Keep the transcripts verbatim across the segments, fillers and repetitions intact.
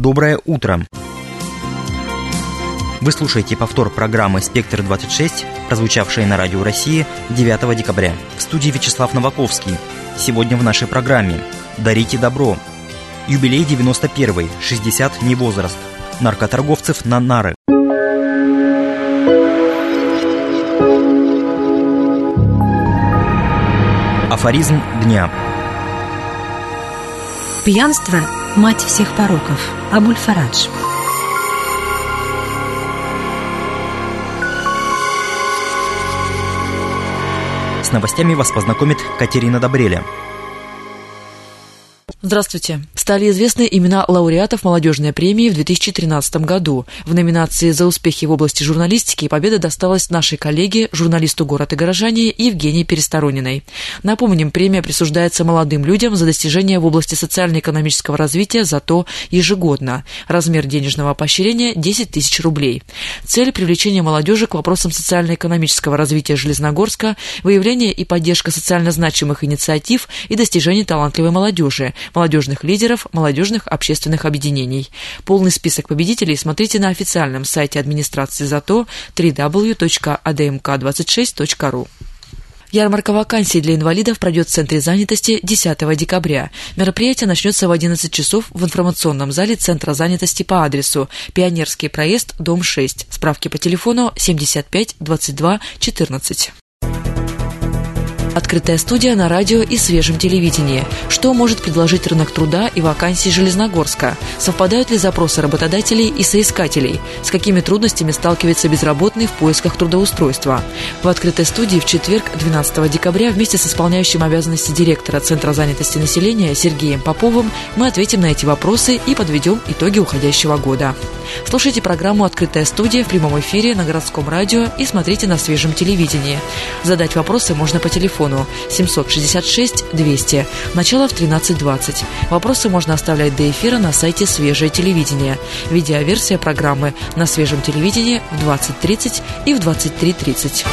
Доброе утро! Вы слушаете повтор программы «Спектр-двадцать шесть», прозвучавшей на Радио России девятого декабря. В студии Вячеслав Новаковский. Сегодня в нашей программе «Дарите добро». Юбилей девяносто первый, шестьдесят не возраст. Наркоторговцев на нары. Афоризм дня. Пьянство – мать всех пороков. Абуль-Фарадж. С новостями вас познакомит Катерина Добреля. Здравствуйте. Стали известны имена лауреатов молодежной премии в две тысячи тринадцатом году. В номинации «За успехи в области журналистики» победа досталась нашей коллеге, журналисту «Город и горожане» Евгении Пересторониной. Напомним, премия присуждается молодым людям за достижения в области социально-экономического развития «Зато» ежегодно. Размер денежного поощрения – десять тысяч рублей. Цель – привлечение молодежи к вопросам социально-экономического развития Железногорска, выявление и поддержка социально значимых инициатив и достижений талантливой молодежи, молодежных лидеров, молодежных общественных объединений. Полный список победителей смотрите на официальном сайте администрации «Зато» дабл ю дабл ю дабл ю точка а дэ эм ка двадцать шесть точка ру. Ярмарка вакансий для инвалидов пройдет в Центре занятости десятого декабря. Мероприятие начнется в одиннадцать часов в информационном зале Центра занятости по адресу Пионерский проезд, дом шесть. Справки по телефону семьдесят пять двадцать два четырнадцать. Открытая студия на радио и свежем телевидении. Что может предложить рынок труда и вакансий Железногорска? Совпадают ли запросы работодателей и соискателей? С какими трудностями сталкивается безработный в поисках трудоустройства? В открытой студии в четверг, двенадцатого декабря, вместе с исполняющим обязанности директора Центра занятости населения Сергеем Поповым мы ответим на эти вопросы и подведем итоги уходящего года. Слушайте программу «Открытая студия» в прямом эфире на городском радио и смотрите на свежем телевидении. Задать вопросы можно по телефону семьсот шестьдесят шесть двести. Начало в тринадцать двадцать. Вопросы можно оставлять до эфира на сайте «Свежее телевидение». Видеоверсия программы на свежем телевидении в двадцать тридцать и в двадцать три тридцать.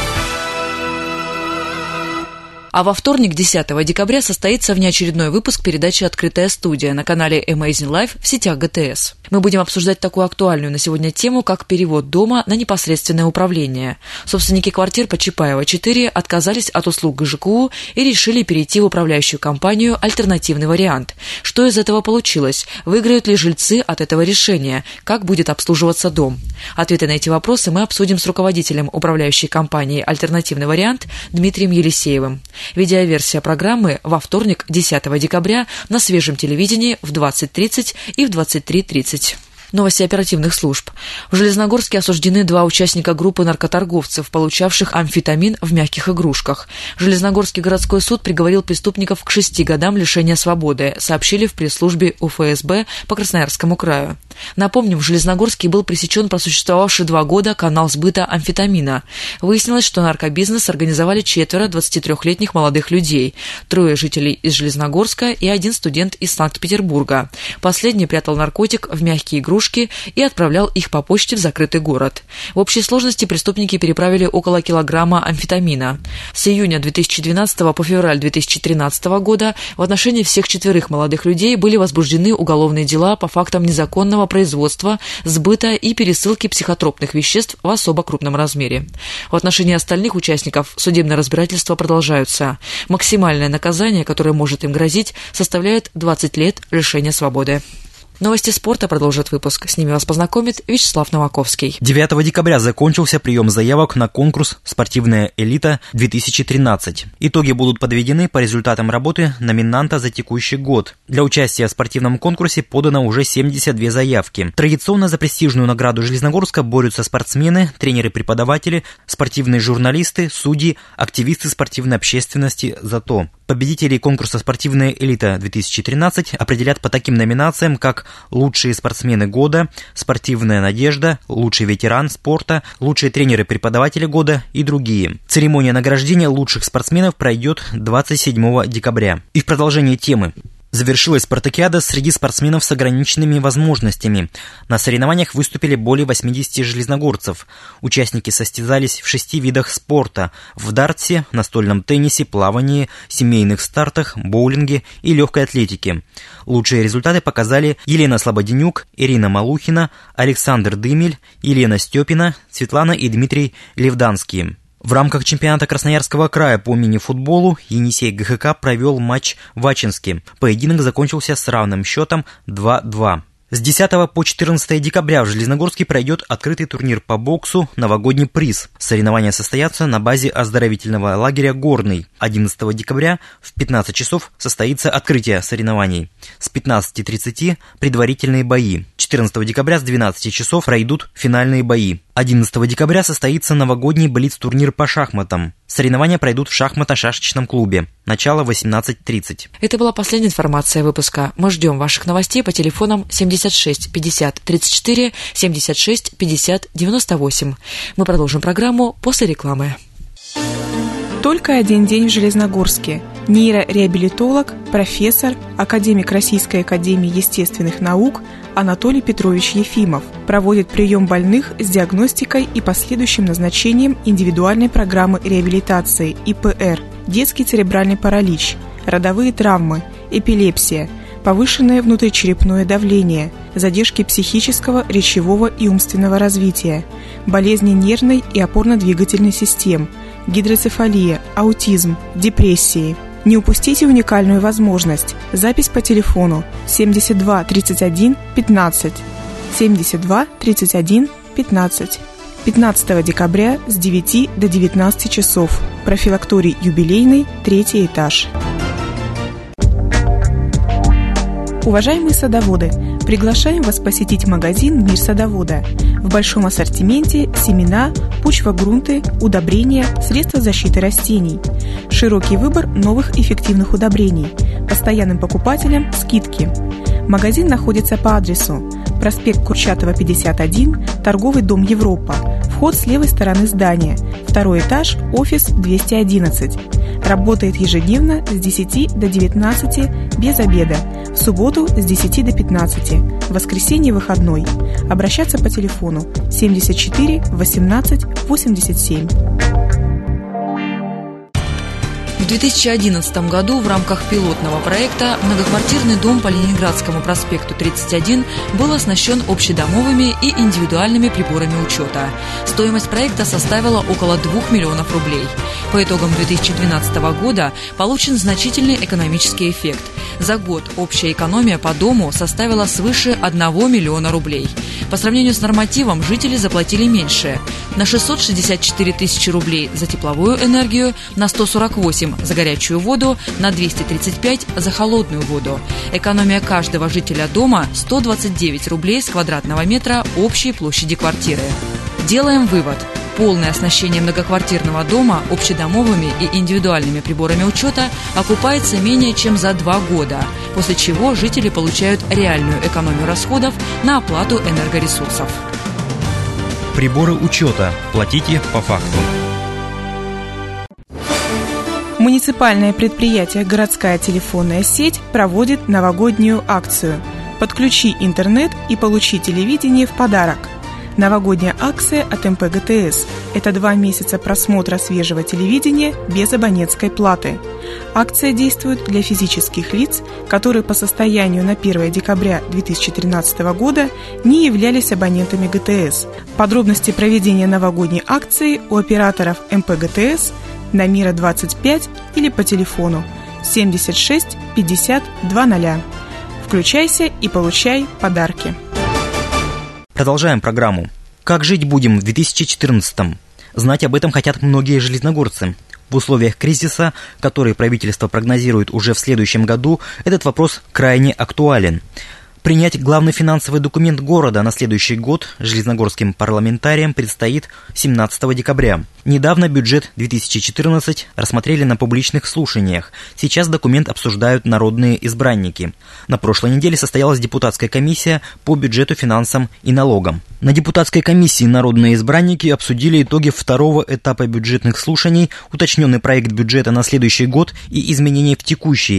А во вторник, десятого декабря, состоится внеочередной выпуск передачи «Открытая студия» на канале Amazing Life в сетях гэ тэ эс. Мы будем обсуждать такую актуальную на сегодня тему, как перевод дома на непосредственное управление. Собственники квартир по Чапаева четыре отказались от услуг гэ жэ ка у и решили перейти в управляющую компанию «Альтернативный вариант». Что из этого получилось? Выиграют ли жильцы от этого решения? Как будет обслуживаться дом? Ответы на эти вопросы мы обсудим с руководителем управляющей компании «Альтернативный вариант» Дмитрием Елисеевым. Видеоверсия программы во вторник, десятого декабря, на свежем телевидении в двадцать тридцать и в двадцать три тридцать. Новости оперативных служб. В Железногорске осуждены два участника группы наркоторговцев, получавших амфетамин в мягких игрушках. Железногорский городской суд приговорил преступников к шести годам лишения свободы, сообщили в пресс-службе у эф эс бэ по Красноярскому краю. Напомним, в Железногорске был пресечен просуществовавший два года канал сбыта амфетамина. Выяснилось, что наркобизнес организовали четверо двадцатитрёхлетних молодых людей, трое жителей из Железногорска и один студент из Санкт-Петербурга. Последний прятал наркотик в мягкие игрушки и отправлял их по почте в закрытый город. В общей сложности преступники переправили около килограмма амфетамина. С июня две тысячи двенадцатого по февраль две тысячи тринадцатого года в отношении всех четверых молодых людей были возбуждены уголовные дела по фактам незаконного производства, сбыта и пересылки психотропных веществ в особо крупном размере. В отношении остальных участников судебные разбирательства продолжаются. Максимальное наказание, которое может им грозить, составляет двадцать лет лишения свободы. Новости спорта продолжит выпуск. С ними вас познакомит Вячеслав Новаковский. девятого декабря закончился прием заявок на конкурс «Спортивная элита-две тысячи тринадцать». Итоги будут подведены по результатам работы номинанта за текущий год. Для участия в спортивном конкурсе подано уже семьдесят две заявки. Традиционно за престижную награду Железногорска борются спортсмены, тренеры-преподаватели, спортивные журналисты, судьи, активисты спортивной общественности «Зато». Победителей конкурса «Спортивная элита-две тысячи тринадцать» определят по таким номинациям, как «Лучшие спортсмены года», «Спортивная надежда», «Лучший ветеран спорта», «Лучшие тренеры-преподаватели года» и другие. Церемония награждения лучших спортсменов пройдет двадцать седьмого декабря. И в продолжение темы. Завершилась спартакиада среди спортсменов с ограниченными возможностями. На соревнованиях выступили более восьмидесяти железногорцев. Участники состязались в шести видах спорта – в дартсе, настольном теннисе, плавании, семейных стартах, боулинге и легкой атлетике. Лучшие результаты показали Елена Слободенюк, Ирина Малухина, Александр Дымель, Елена Степина, Светлана и Дмитрий Левданские. В рамках чемпионата Красноярского края по мини-футболу Енисей ГХК провел матч в Ачинске. Поединок закончился с равным счетом два-два. С десятого по четырнадцатое декабря в Железногорске пройдет открытый турнир по боксу «Новогодний приз». Соревнования состоятся на базе оздоровительного лагеря «Горный». одиннадцатого декабря в пятнадцать часов состоится открытие соревнований. С пятнадцати тридцати предварительные бои. четырнадцатого декабря с двенадцати часов пройдут финальные бои. одиннадцатого декабря состоится новогодний блиц-турнир по шахматам. Соревнования пройдут в шахмато-шашечном клубе. Начало восемнадцать тридцать. Это была последняя информация выпуска. Мы ждем ваших новостей по телефонам семьдесят шесть пятьдесят тридцать четыре, семьдесят шесть пятьдесят девяносто восемь. Мы продолжим программу после рекламы. Только один день в Железногорске. Нейрореабилитолог, профессор, академик Российской академии естественных наук Анатолий Петрович Ефимов проводит прием больных с диагностикой и последующим назначением индивидуальной программы реабилитации И П Р, детский церебральный паралич, родовые травмы, эпилепсия, повышенное внутричерепное давление, задержки психического, речевого и умственного развития, болезни нервной и опорно-двигательной систем, гидроцефалия, аутизм, депрессии. Не упустите уникальную возможность. Запись по телефону семьдесят два тридцать один пятнадцать. семьдесят два тридцать один пятнадцать. пятнадцатого декабря с девяти до девятнадцати часов. Профилакторий юбилейный, третий этаж. Уважаемые садоводы, приглашаем вас посетить магазин «Мир садовода». В большом ассортименте семена, почвогрунты, удобрения, средства защиты растений. Широкий выбор новых эффективных удобрений. Постоянным покупателям скидки. Магазин находится по адресу: проспект Курчатова, пятьдесят один, торговый дом «Европа». Вход с левой стороны здания. Второй этаж, офис двести одиннадцать. Работает ежедневно с десяти до девятнадцати, без обеда. В субботу с десяти до пятнадцати. В воскресенье выходной. Обращаться по телефону семьдесят четыре восемнадцать восемьдесят семь. В две тысячи одиннадцатом году в рамках пилотного проекта многоквартирный дом по Ленинградскому проспекту тридцать один был оснащен общедомовыми и индивидуальными приборами учета. Стоимость проекта составила около двух миллионов рублей. По итогам две тысячи двенадцатого года получен значительный экономический эффект. За год общая экономия по дому составила свыше одного миллиона рублей. По сравнению с нормативом жители заплатили меньше – на шестьсот шестьдесят четыре тысячи рублей за тепловую энергию, на сто сорок восемь за горячую воду, на двести тридцать пять за холодную воду. Экономия каждого жителя дома – сто двадцать девять рублей с квадратного метра общей площади квартиры. Делаем вывод. Полное оснащение многоквартирного дома общедомовыми и индивидуальными приборами учета окупается менее чем за два года, после чего жители получают реальную экономию расходов на оплату энергоресурсов. Приборы учета. Платите по факту. Муниципальное предприятие «Городская телефонная сеть» проводит новогоднюю акцию «Подключи интернет и получи телевидение в подарок». Новогодняя акция от эм пэ гэ тэ эс – это два месяца просмотра свежего телевидения без абонентской платы. Акция действует для физических лиц, которые по состоянию на первое декабря две тысячи тринадцатого года не являлись абонентами гэ тэ эс. Подробности проведения новогодней акции у операторов эм пэ гэ тэ эс на Мира двадцать пять или по телефону семьдесят шесть пятьдесят двадцать. Включайся и получай подарки. Продолжаем программу. Как жить будем в две тысячи четырнадцатом? Знать об этом хотят многие железногорцы. В условиях кризиса, который правительство прогнозирует уже в следующем году, этот вопрос крайне актуален. Принять главный финансовый документ города на следующий год железногорским парламентариям предстоит семнадцатого декабря. Недавно бюджет две тысячи четырнадцать рассмотрели на публичных слушаниях. Сейчас документ обсуждают народные избранники. На прошлой неделе состоялась депутатская комиссия по бюджету, финансам и налогам. На депутатской комиссии народные избранники обсудили итоги второго этапа бюджетных слушаний, уточненный проект бюджета на следующий год и изменения в текущий.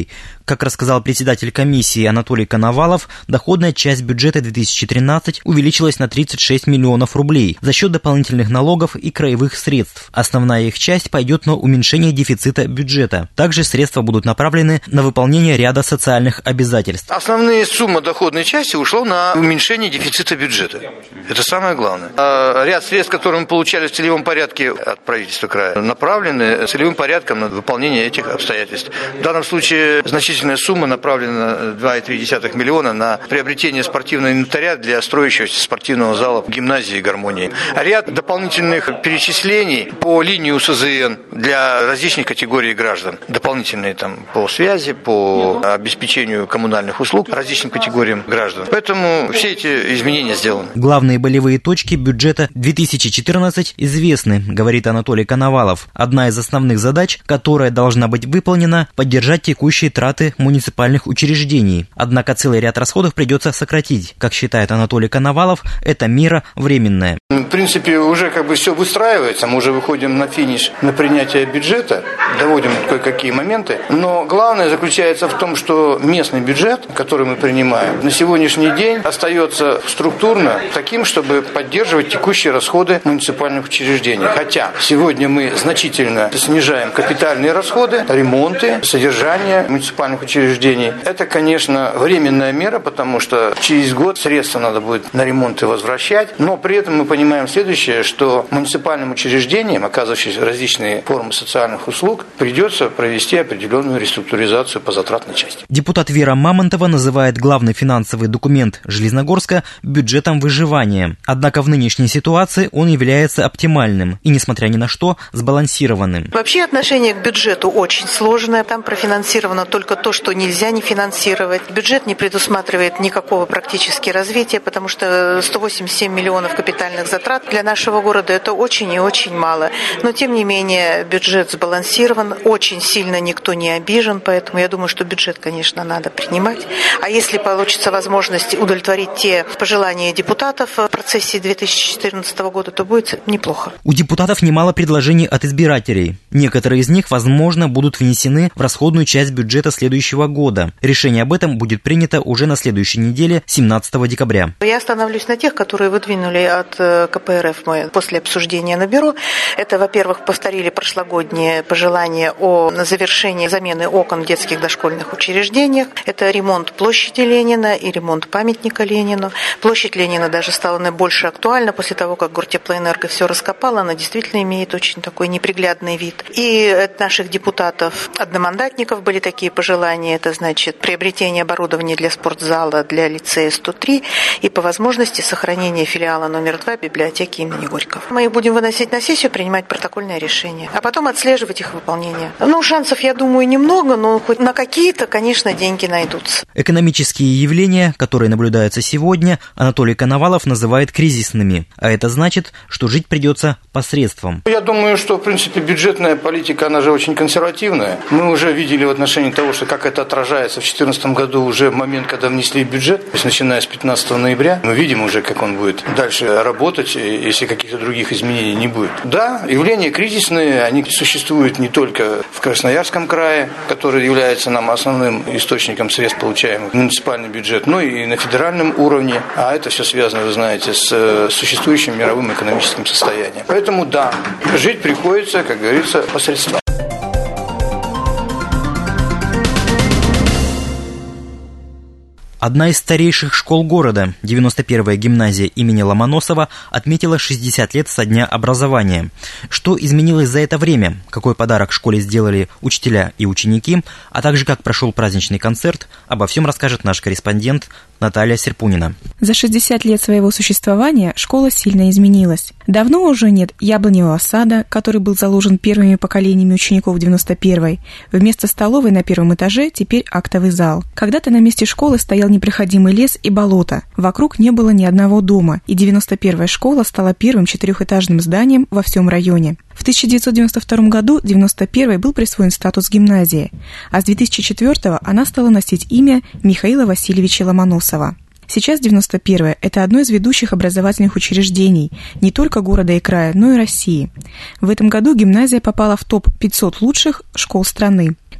Как рассказал председатель комиссии Анатолий Коновалов, доходная часть бюджета две тысячи тринадцать увеличилась на тридцать шесть миллионов рублей за счет дополнительных налогов и краевых средств. Основная их часть пойдет на уменьшение дефицита бюджета. Также средства будут направлены на выполнение ряда социальных обязательств. Основная сумма доходной части ушла на уменьшение дефицита бюджета. Это самое главное. А ряд средств, которые мы получали в целевом порядке от правительства края, направлены целевым порядком на выполнение этих обстоятельств. В данном случае значительная сумма направлена, два целых три десятых миллиона, на приобретение спортивного инвентаря для строящегося спортивного зала в гимназии «Гармония». Ряд дополнительных перечислений по линии У С З Н для различных категорий граждан. Дополнительные там по связи, по обеспечению коммунальных услуг различным категориям граждан. Поэтому все эти изменения сделаны. Главные болевые точки бюджета две тысячи четырнадцать известны, говорит Анатолий Коновалов. Одна из основных задач, которая должна быть выполнена, поддержать текущие траты муниципальных учреждений. Однако целый ряд расходов придется сократить. Как считает Анатолий Коновалов, эта мера временная. В принципе, уже как бы все выстраивается, мы уже выходим на финиш на принятие бюджета, доводим кое-какие моменты. Но главное заключается в том, что местный бюджет, который мы принимаем, на сегодняшний день остается структурно таким, чтобы поддерживать текущие расходы муниципальных учреждений. Хотя сегодня мы значительно снижаем капитальные расходы, ремонты, содержание муниципальных учреждений. Это, конечно, временная мера, потому что через год средства надо будет на ремонты возвращать. Но при этом мы понимаем следующее, что муниципальным учреждениям, оказывающимся различные формы социальных услуг, придется провести определенную реструктуризацию по затратной части. Депутат Вера Мамонтова называет главный финансовый документ Железногорска бюджетом выживания. Однако в нынешней ситуации он является оптимальным и, несмотря ни на что, сбалансированным. Вообще отношение к бюджету очень сложное. Там профинансировано только то, что нельзя не финансировать. Бюджет не предусматривает никакого практически развития, потому что сто восемьдесят семь миллионов капитальных затрат для нашего города – это очень и очень мало. Но, тем не менее, бюджет сбалансирован, очень сильно никто не обижен, поэтому я думаю, что бюджет, конечно, надо принимать. А если получится возможность удовлетворить те пожелания депутатов в процессе две тысячи четырнадцатого года, то будет неплохо. У депутатов немало предложений от избирателей. Некоторые из них, возможно, будут внесены в расходную часть бюджета следующего года. Решение об этом будет принято уже на следующей неделе, семнадцатого декабря. Я остановлюсь на тех, которые выдвинули от ка пэ эр эф мы после обсуждения на бюро. Это, во-первых, повторили прошлогодние пожелания о завершении замены окон в детских дошкольных учреждениях. Это ремонт площади Ленина и ремонт памятника Ленину. Площадь Ленина даже стала наибольше актуальна после того, как Гортеплоэнерго все раскопала. Она действительно имеет очень такой неприглядный вид. И от наших депутатов-одномандатников были такие пожелания. Это значит приобретение оборудования для спортзала, для лицея сто три и по возможности сохранение филиала номер два библиотеки имени Горького. Мы их будем выносить на сессию, принимать протокольное решение, а потом отслеживать их выполнение. Ну, шансов, я думаю, немного, но хоть на какие-то, конечно, деньги найдутся. Экономические явления, которые наблюдаются сегодня, Анатолий Коновалов называет кризисными, а это значит, что жить придется посредством. Я думаю, что, в принципе, бюджетная политика, она же очень консервативная. Мы уже видели в отношении того, что как это отражается в две тысячи четырнадцатом году, уже в момент, когда внесли бюджет, то есть начиная с пятнадцатого ноября, мы видим уже, как он будет дальше работать, если каких-то других изменений не будет. Да, явления кризисные, они существуют не только в Красноярском крае, который является нам основным источником средств, получаемых в муниципальный бюджет, но и на федеральном уровне, а это все связано, вы знаете, с существующим мировым экономическим состоянием. Поэтому да, жить приходится, как говорится, посредством. Одна из старейших школ города, девяносто первая гимназия имени Ломоносова, отметила шестьдесят лет со дня образования. Что изменилось за это время, какой подарок школе сделали учителя и ученики, а также как прошел праздничный концерт, обо всем расскажет наш корреспондент Наталья Серпунина. За шестьдесят лет своего существования школа сильно изменилась. Давно уже нет яблоневого сада, который был заложен первыми поколениями учеников девяносто первой. Вместо столовой на первом этаже теперь актовый зал. Когда-то на месте школы стоял непроходимый лес и болото. Вокруг не было ни одного дома, и девяносто первая школа стала первым четырехэтажным зданием во всем районе. В тысяча девятьсот девяносто втором году девяносто первой был присвоен статус гимназии, а с две тысячи четвёртого она стала носить имя Михаила Васильевича Ломоносова. Сейчас девяносто первая – это одно из ведущих образовательных учреждений не только города и края, но и России. В этом году гимназия попала в топ пятьсот лучших школ страны.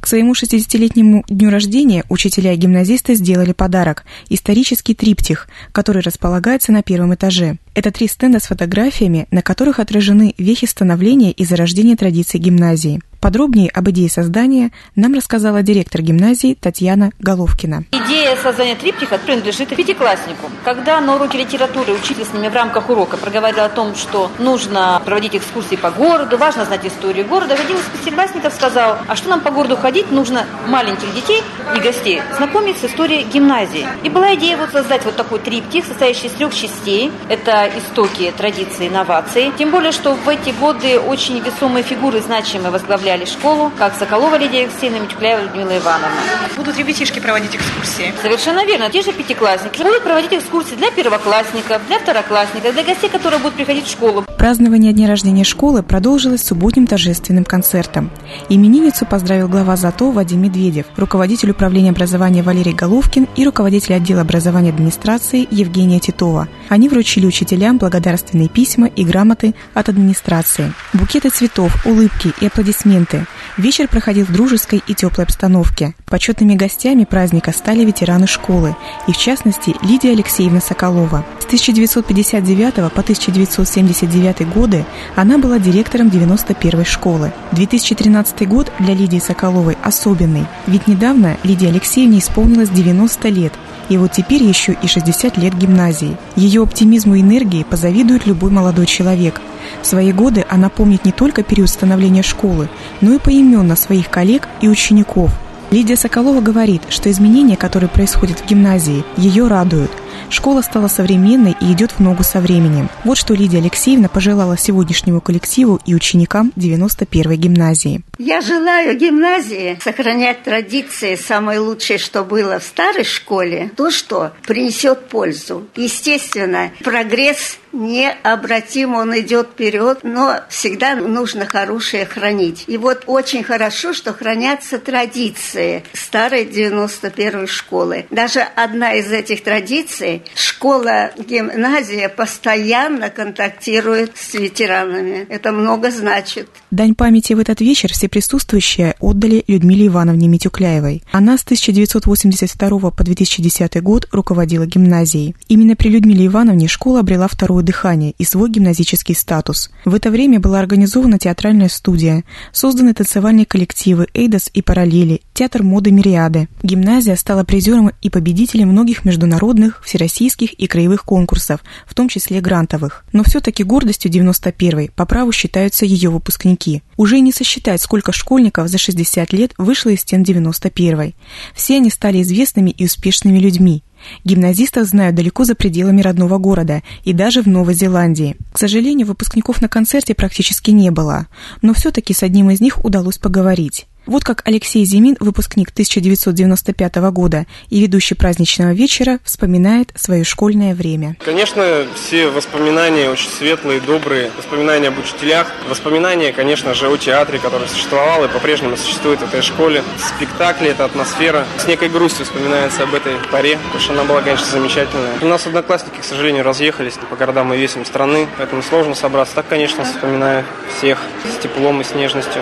К своему шестидесятилетнему дню рождения учителя и гимназисты сделали подарок – исторический триптих, который располагается на первом этаже. Это три стенда с фотографиями, на которых отражены вехи становления и зарождения традиций гимназии. Подробнее об идее создания нам рассказала директор гимназии Татьяна Головкина. Идея создания триптиха принадлежит пятикласснику. Когда на уроке литературы учитель с ними в рамках урока проговорил о том, что нужно проводить экскурсии по городу, важно знать историю города, один из пятиклассников сказал, а что нам по городу ходить, нужно маленьких детей и гостей знакомить с историей гимназии. И была идея вот создать вот такой триптих, состоящий из трех частей. Это истоки, традиции, инновации. Тем более, что в эти годы очень весомые фигуры значимые возглавляли школу, как Соколова Лидия Алексеевна, Митюкляева Людмила Ивановна. Будут ребятишки проводить экскурсии? Совершенно верно. Те же пятиклассники будут проводить экскурсии для первоклассников, для второклассников, для гостей, которые будут приходить в школу. Празднование дня рождения школы продолжилось субботним торжественным концертом. Именинницу поздравил глава ЗАТО Вадим Медведев, руководитель управления образования Валерий Головкин и руководитель отдела образования администрации Евгения Титова. Они вручили учителям благодарственные письма и грамоты от администрации. Букеты цветов, улыбки и аплодисменты. Вечер проходил в дружеской и теплой обстановке. Почетными гостями праздника стали ветераны школы, и в частности Лидия Алексеевна Соколова. С тысяча девятьсот пятьдесят девятого по тысяча девятьсот семьдесят девятый годы она была директором девяносто первой школы. две тысячи тринадцатый год для Лидии Соколовой особенный, ведь недавно Лидии Алексеевне исполнилось девяносто лет, и вот теперь еще и шестьдесят лет гимназии. Ее оптимизму и энергии позавидует любой молодой человек. В свои годы она помнит не только период становления школы, но и поименно своих коллег и учеников. Лидия Соколова говорит, что изменения, которые происходят в гимназии, ее радуют. Школа стала современной и идет в ногу со временем. Вот что Лидия Алексеевна пожелала сегодняшнему коллективу и ученикам девяносто первой гимназии. Я желаю гимназии сохранять традиции самое лучшее, что было в старой школе, то, что принесет пользу. Естественно, прогресс необратим, он идет вперед, но всегда нужно хорошее хранить. И вот очень хорошо, что хранятся традиции старой девяносто первой школы. Даже одна из этих традиций, школа-гимназия постоянно контактирует с ветеранами. Это много значит. Дань памяти в этот вечер все присутствующие отдали Людмиле Ивановне Митюкляевой. Она с тысяча девятьсот восемьдесят второго по две тысячи десятый год руководила гимназией. Именно при Людмиле Ивановне школа обрела второе дыхание и свой гимназический статус. В это время была организована театральная студия, созданы танцевальные коллективы «Эйдос» и «Параллели», театр моды «Мириады». Гимназия стала призером и победителем многих международных, всероссийских и краевых конкурсов, в том числе грантовых. Но все-таки гордостью девяносто первой по праву считаются ее выпускники. Уже и не сосчитать, сколько школьников за шестьдесят лет вышло из стен девяносто первой. Все они стали известными и успешными людьми. Гимназистов знают далеко за пределами родного города и даже в Новой Зеландии. К сожалению, выпускников на концерте практически не было, но все-таки с одним из них удалось поговорить. Вот как Алексей Зимин, выпускник тысяча девятьсот девяносто пятого года и ведущий праздничного вечера, вспоминает свое школьное время. Конечно, все воспоминания очень светлые, добрые, воспоминания об учителях, воспоминания, конечно же, о театре, который существовал и по-прежнему существует в этой школе, спектакли, эта атмосфера. С некой грустью вспоминается об этой поре, потому что она была, конечно, замечательная. У нас одноклассники, к сожалению, разъехались по городам и весям страны, поэтому сложно собраться. Так, конечно, вспоминаю всех с теплом и с нежностью.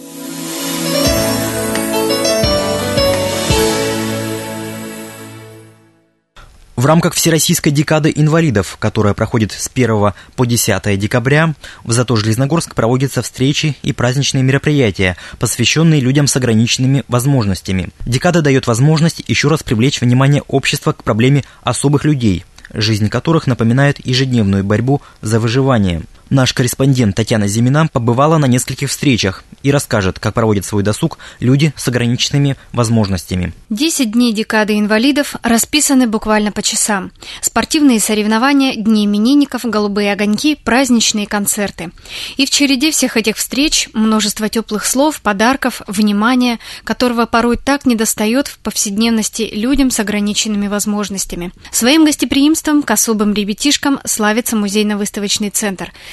В рамках Всероссийской декады инвалидов, которая проходит с первого по десятое декабря, в ЗАТО-Железногорск проводятся встречи и праздничные мероприятия, посвященные людям с ограниченными возможностями. Декада дает возможность еще раз привлечь внимание общества к проблеме особых людей, жизнь которых напоминает ежедневную борьбу за выживание. Наш корреспондент Татьяна Зимина побывала на нескольких встречах и расскажет, как проводят свой досуг люди с ограниченными возможностями. Десять дней декады инвалидов расписаны буквально по часам. Спортивные соревнования, дни именинников, голубые огоньки, праздничные концерты. И в череде всех этих встреч множество теплых слов, подарков, внимания, которого порой так недостает в повседневности людям с ограниченными возможностями. Своим гостеприимством к особым ребятишкам славится музейно-выставочный центр.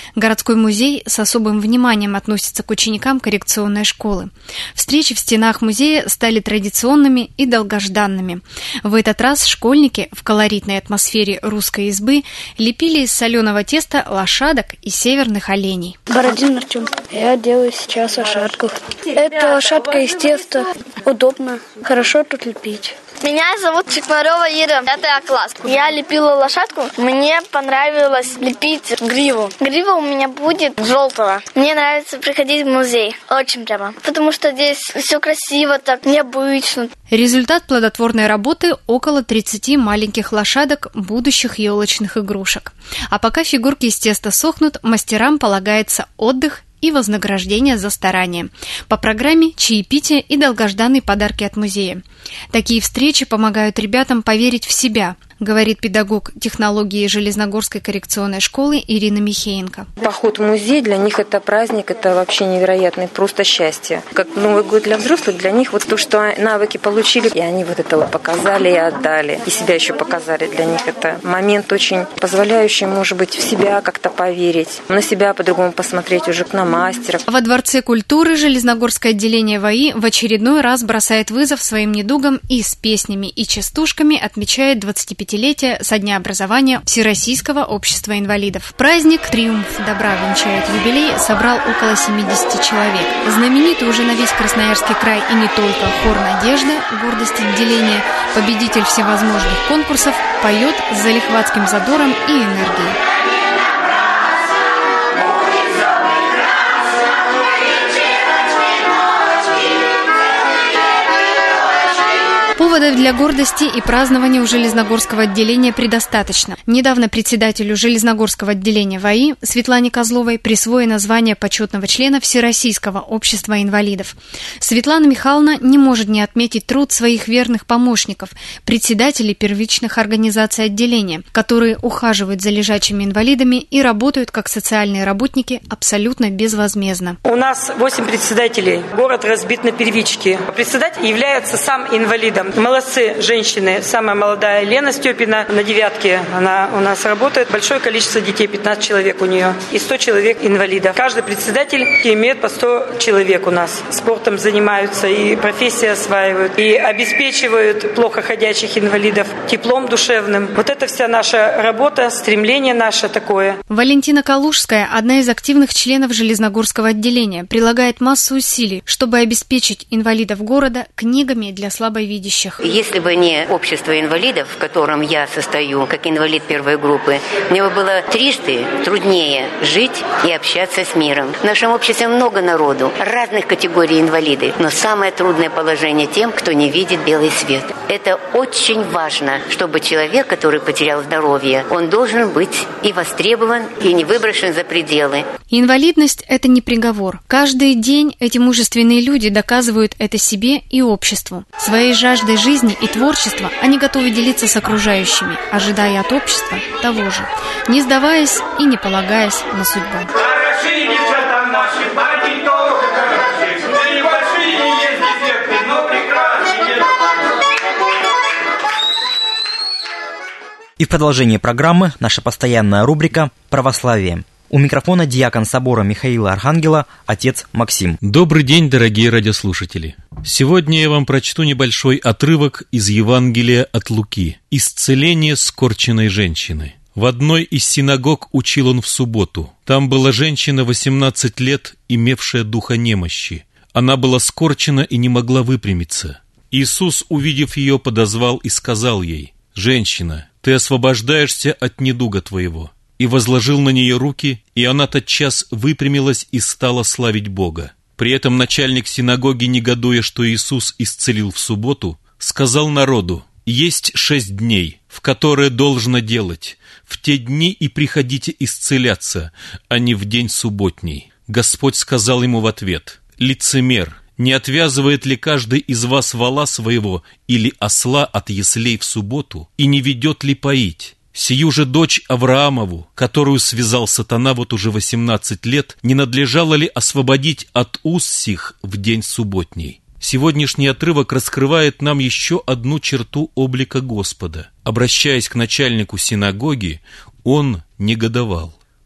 Городской музей с особым вниманием относится к ученикам коррекционной школы. Встречи в стенах музея стали традиционными и долгожданными. В этот раз школьники в колоритной атмосфере русской избы лепили из соленого теста лошадок и северных оленей. Бородин Артем. Я делаю сейчас лошадку. Это лошадка из теста. Удобно. Хорошо тут лепить. Меня зовут Чекмарева Ира, это класс. Я лепила лошадку, мне понравилось лепить гриву. Грива у меня будет желтого. Мне нравится приходить в музей, очень прямо, потому что здесь все красиво, так необычно. Результат плодотворной работы – около тридцати маленьких лошадок, будущих елочных игрушек. А пока фигурки из теста сохнут, мастерам полагается отдых и вознаграждение за старание. По программе чаепитие и долгожданные подарки от музея. Такие встречи помогают ребятам поверить в себя, говорит педагог технологии Железногорской коррекционной школы Ирина Михеенко. Поход в музей для них это праздник, это вообще невероятное, просто счастье. Как Новый год для взрослых, для них вот то, что навыки получили, и они вот это вот показали и отдали, и себя еще показали. Для них это момент очень позволяющий, может быть, в себя как-то поверить, на себя по-другому посмотреть, уже на мастера. Во Дворце культуры Железногорское отделение ВАИ в очередной раз бросает вызов своим недугам и с песнями и частушками отмечает двадцатипятилетие со дня образования Всероссийского общества инвалидов. Праздник «Триумф добра» венчает юбилей, собрал около семидесяти человек. Знаменитый уже на весь Красноярский край и не только хор «Надежда», гордость отделения, победитель всевозможных конкурсов, поет с залихватским задором и энергией. Поводов для гордости и празднования у Железногорского отделения предостаточно. Недавно председателю Железногорского отделения ВАИ Светлане Козловой присвоено звание почетного члена Всероссийского общества инвалидов. Светлана Михайловна не может не отметить труд своих верных помощников, председателей первичных организаций отделения, которые ухаживают за лежачими инвалидами и работают как социальные работники абсолютно безвозмездно. У нас восемь председателей. Город разбит на первички. Председатель является сам инвалидом. Молодцы женщины. Самая молодая Лена Степина на девятке. Она у нас работает. Большое количество детей, пятнадцать человек у нее. И сто человек инвалидов. Каждый председатель имеет по сто человек у нас. Спортом занимаются и профессии осваивают. И обеспечивают плохо ходячих инвалидов теплом душевным. Вот это вся наша работа, стремление наше такое. Валентина Калужская, одна из активных членов Железногорского отделения, прилагает массу усилий, чтобы обеспечить инвалидов города книгами для слабовидящих. Если бы не общество инвалидов, в котором я состою, как инвалид первой группы, мне бы было трижды труднее жить и общаться с миром. В нашем обществе много народу, разных категорий инвалиды, но самое трудное положение тем, кто не видит белый свет. Это очень важно, чтобы человек, который потерял здоровье, он должен быть и востребован, и не выброшен за пределы. Инвалидность – это не приговор. Каждый день эти мужественные люди доказывают это себе и обществу. Своей жаждой жизни и творчества они готовы делиться с окружающими, ожидая от общества того же, не сдаваясь и не полагаясь на судьбу. И в продолжении программы наша постоянная рубрика «Православие». У микрофона диакон собора Михаила Архангела, отец Максим. Добрый день, дорогие радиослушатели. Сегодня я вам прочту небольшой отрывок из Евангелия от Луки. «Исцеление скорченной женщины». В одной из синагог учил он в субботу. Там была женщина восемнадцать лет, имевшая духа немощи. Она была скорчена и не могла выпрямиться. Иисус, увидев ее, подозвал и сказал ей: «Женщина, ты освобождаешься от недуга твоего». И возложил на нее руки, и она тотчас выпрямилась и стала славить Бога. При этом начальник синагоги, негодуя, что Иисус исцелил в субботу, сказал народу: «Есть шесть дней, в которые должно делать. В те дни и приходите исцеляться, а не в день субботний». Господь сказал ему в ответ: «Лицемер, не отвязывает ли каждый из вас вола своего или осла от яслей в субботу, и не ведет ли поить? Сию же дочь Авраамову, которую связал сатана вот уже восемнадцать лет, не надлежало ли освободить от уз сих в день субботний?» Сегодняшний отрывок раскрывает нам еще одну черту облика Господа. Обращаясь к начальнику синагоги, он негодовал.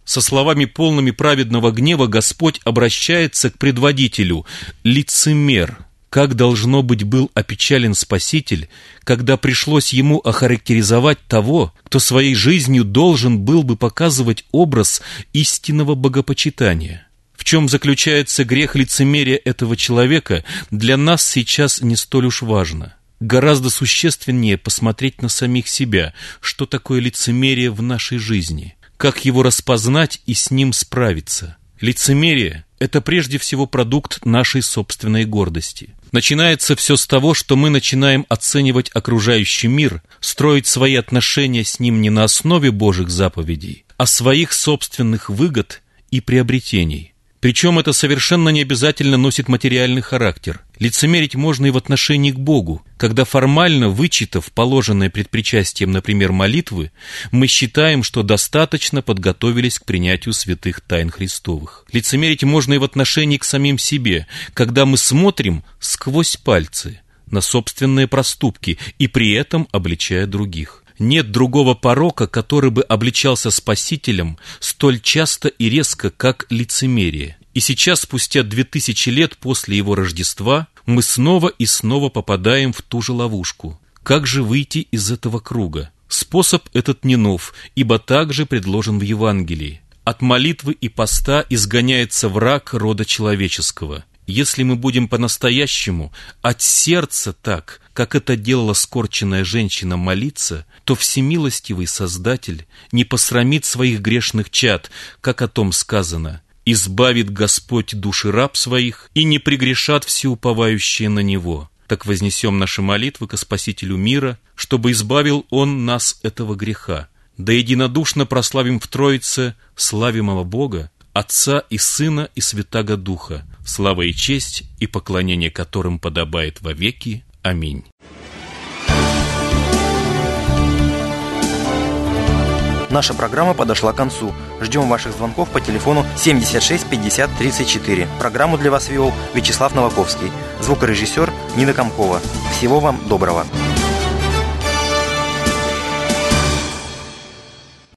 Со словами полными праведного гнева Господь обращается к предводителю: «Лицемер». Как, должно быть, был опечален Спаситель, когда пришлось ему охарактеризовать того, кто своей жизнью должен был бы показывать образ истинного богопочитания. В чем заключается грех лицемерия этого человека, для нас сейчас не столь уж важно. Гораздо существеннее посмотреть на самих себя, что такое лицемерие в нашей жизни, как его распознать и с ним справиться. Лицемерие – это прежде всего продукт нашей собственной гордости. Начинается все с того, что мы начинаем оценивать окружающий мир, строить свои отношения с ним не на основе Божьих заповедей, а своих собственных выгод и приобретений. Причем это совершенно не обязательно носит материальный характер. Лицемерить можно и в отношении к Богу, когда формально вычитав положенное пред причастием, например, молитвы, мы считаем, что достаточно подготовились к принятию святых тайн Христовых. Лицемерить можно и в отношении к самим себе, когда мы смотрим сквозь пальцы на собственные проступки и при этом обличая других. Нет другого порока, который бы обличался Спасителем столь часто и резко, как лицемерие. И сейчас, спустя две тысячи лет после его Рождества, мы снова и снова попадаем в ту же ловушку. Как же выйти из этого круга? Способ этот не нов, ибо также предложен в Евангелии. От молитвы и поста изгоняется враг рода человеческого. Если мы будем по-настоящему от сердца так, как это делала скорченная женщина, молиться, то всемилостивый Создатель не посрамит своих грешных чад, как о том сказано: «Избавит Господь души раб своих, и не прегрешат все уповающие на Него». Так вознесем наши молитвы ко Спасителю мира, чтобы избавил Он нас этого греха. Да единодушно прославим в Троице славимого Бога, Отца и Сына и Святаго Духа, слава и честь и поклонение которым подобает вовеки. Аминь. Наша программа подошла к концу. Ждем ваших звонков по телефону семьдесят шесть пятьдесят тридцать четыре. Программу для вас вел Вячеслав Новаковский. Звукорежиссер Нина Комкова. Всего вам доброго.